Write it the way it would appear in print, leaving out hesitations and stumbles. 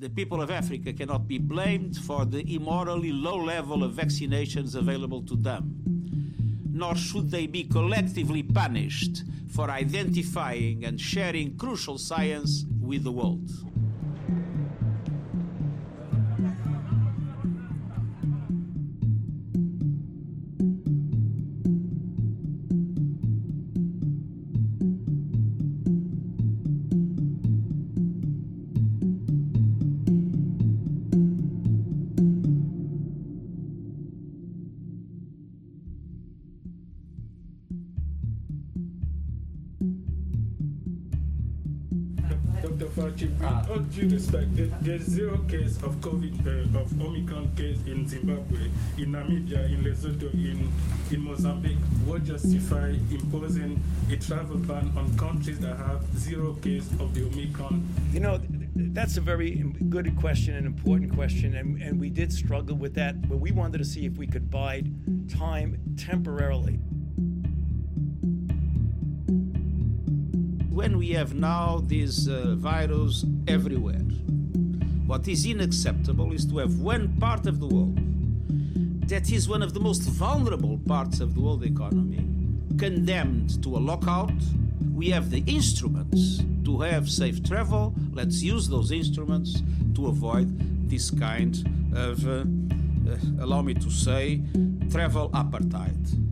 The people of Africa cannot be blamed for the immorally low level of vaccinations available to them, nor should they be collectively punished for identifying and sharing crucial science with the world. Dr. Fauci, with all due respect, there's 0 case of COVID, of Omicron case in Zimbabwe, in Namibia, in Lesotho, in Mozambique. What justify imposing a travel ban on countries that have 0 case of the Omicron? You know, that's a very good question, an important question, and we did struggle with that, but we wanted to see if we could bide time temporarily. When we have now this virus everywhere, what is unacceptable is to have one part of the world that is one of the most vulnerable parts of the world economy condemned to a lockout. We have the instruments to have safe travel. Let's use those instruments to avoid this kind of, allow me to say, travel apartheid.